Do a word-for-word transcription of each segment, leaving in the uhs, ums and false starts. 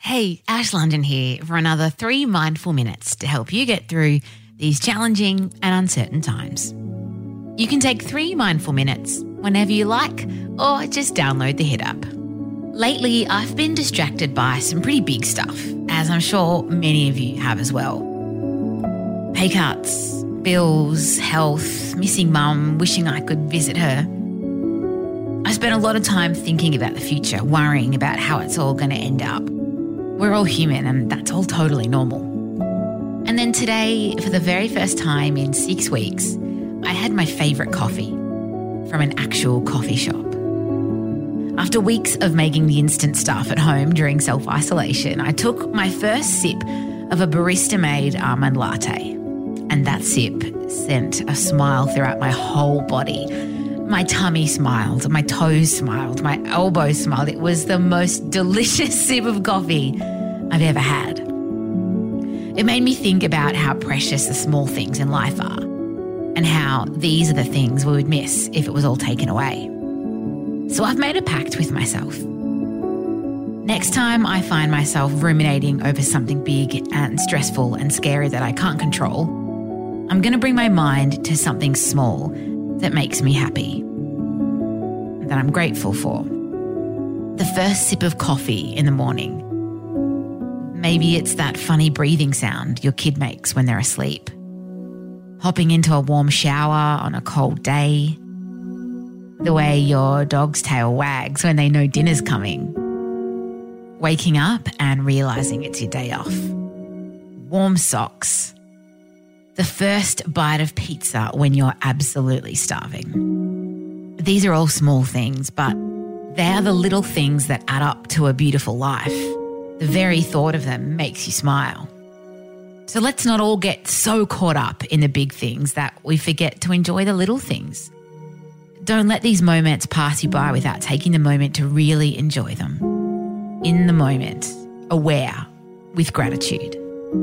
Hey, Ash London here for another three mindful minutes to help you get through these challenging and uncertain times. You can take three mindful minutes whenever you like or just download the Hit app. Lately, I've been distracted by some pretty big stuff, as I'm sure many of you have as well. Pay cuts, bills, health, missing mum, wishing I could visit her. I spent a lot of time thinking about the future, worrying about how it's all going to end up. We're all human and that's all totally normal. And then today, for the very first time in six weeks, I had my favourite coffee from an actual coffee shop. After weeks of making the instant stuff at home during self-isolation, I took my first sip of a barista-made almond latte. And that sip sent a smile throughout my whole body. My tummy smiled, my toes smiled, my elbows smiled. It was the most delicious sip of coffee I've ever had. It made me think about how precious the small things in life are and how these are the things we would miss if it was all taken away. So I've made a pact with myself. Next time I find myself ruminating over something big and stressful and scary that I can't control, I'm going to bring my mind to something small that makes me happy, that I'm grateful for. The first sip of coffee in the morning. Maybe it's that funny breathing sound your kid makes when they're asleep. Hopping into a warm shower on a cold day. The way your dog's tail wags when they know dinner's coming. Waking up and realising it's your day off. Warm socks. The first bite of pizza when you're absolutely starving. These are all small things, but they are the little things that add up to a beautiful life. The very thought of them makes you smile. So let's not all get so caught up in the big things that we forget to enjoy the little things. Don't let these moments pass you by without taking the moment to really enjoy them. In the moment, aware, with gratitude.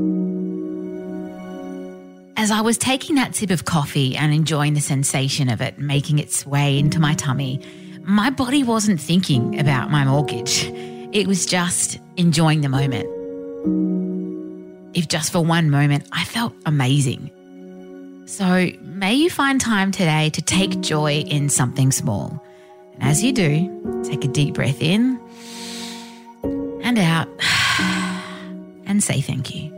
As I was taking that sip of coffee and enjoying the sensation of it making its way into my tummy, my body wasn't thinking about my mortgage. It was just enjoying the moment. If just for one moment, I felt amazing. So may you find time today to take joy in something small. And as you do, take a deep breath in and out and say thank you.